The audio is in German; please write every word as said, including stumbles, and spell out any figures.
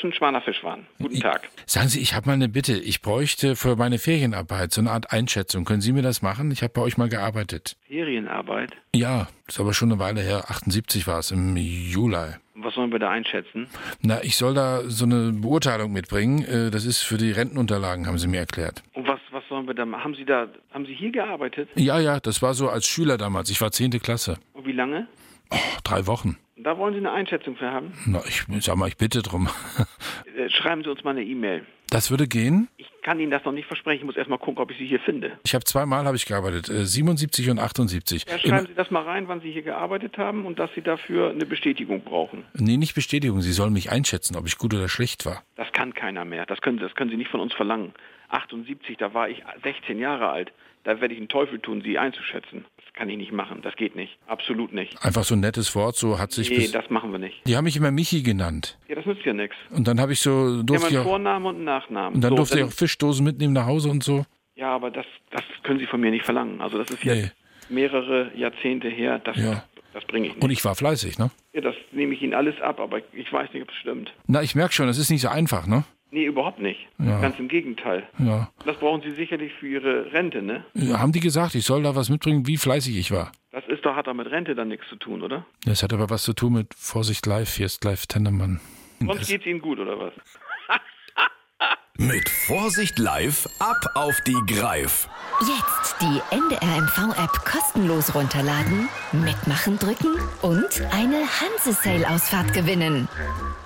Essen Schwaner Fischwaren. Guten Tag. Sagen Sie, ich habe mal eine Bitte. Ich bräuchte für meine Ferienarbeit so eine Art Einschätzung. Können Sie mir das machen? Ich habe bei euch mal gearbeitet. Ferienarbeit? Ja, ist aber schon eine Weile her. achtundsiebzig war es, im Juli. Was sollen wir da einschätzen? Na, ich soll da so eine Beurteilung mitbringen. Das ist für die Rentenunterlagen, haben Sie mir erklärt. Und was, was sollen wir da machen? Haben Sie da, haben Sie hier gearbeitet? Ja, ja, das war so als Schüler damals. Ich war zehnte Klasse. Und wie lange? Oh, drei Wochen. Da wollen Sie eine Einschätzung für haben? Na, ich sag mal, ich bitte drum. Schreiben Sie uns mal eine E-Mail. Das würde gehen? Ich kann Ihnen das noch nicht versprechen. Ich muss erst mal gucken, ob ich Sie hier finde. Ich habe zweimal habe ich gearbeitet, äh, siebenundsiebzig und achtundsiebzig. Ja, schreiben Sie das mal rein, wann Sie hier gearbeitet haben und dass Sie dafür eine Bestätigung brauchen. Nee, nicht Bestätigung. Sie sollen mich einschätzen, ob ich gut oder schlecht war. Das kann keiner mehr. Das können, das können Sie nicht von uns verlangen. achtundsiebzig, da war ich sechzehn Jahre alt. Da werde ich einen Teufel tun, Sie einzuschätzen. Das kann ich nicht machen. Das geht nicht. Absolut nicht. Einfach so ein nettes Wort, so hat sich... Nee, bis das machen wir nicht. Die haben mich immer Michi genannt. Ja, das nützt ja nichts. Und dann habe ich so... Wir Durfte haben ich einen auch, Vornamen und einen Nachnamen. und dann so, durfte ich auch Fischdosen mitnehmen nach Hause und so. Ja, aber das, das können Sie von mir nicht verlangen. Also das ist jetzt Nee. mehrere Jahrzehnte her. Das, Ja. das, das bringe ich nicht. Und ich war fleißig, ne? Ja, das nehme ich Ihnen alles ab, aber ich weiß nicht, ob es stimmt. Na, ich merke schon, das ist nicht so einfach, ne? Nee, überhaupt nicht. Ja. Ganz im Gegenteil. Ja. Das brauchen Sie sicherlich für Ihre Rente, ne? Ja, haben die gesagt, ich soll da was mitbringen, wie fleißig ich war. Das ist doch, hat doch mit Rente dann nichts zu tun, oder? Das hat aber was zu tun mit Vorsicht live, hier ist live Tendermann. Sonst geht's Ihnen gut, oder was? Mit Vorsicht live ab auf die Greif. Jetzt die N D R M V-App kostenlos runterladen, mitmachen drücken und eine Hanse-Sale-Ausfahrt gewinnen.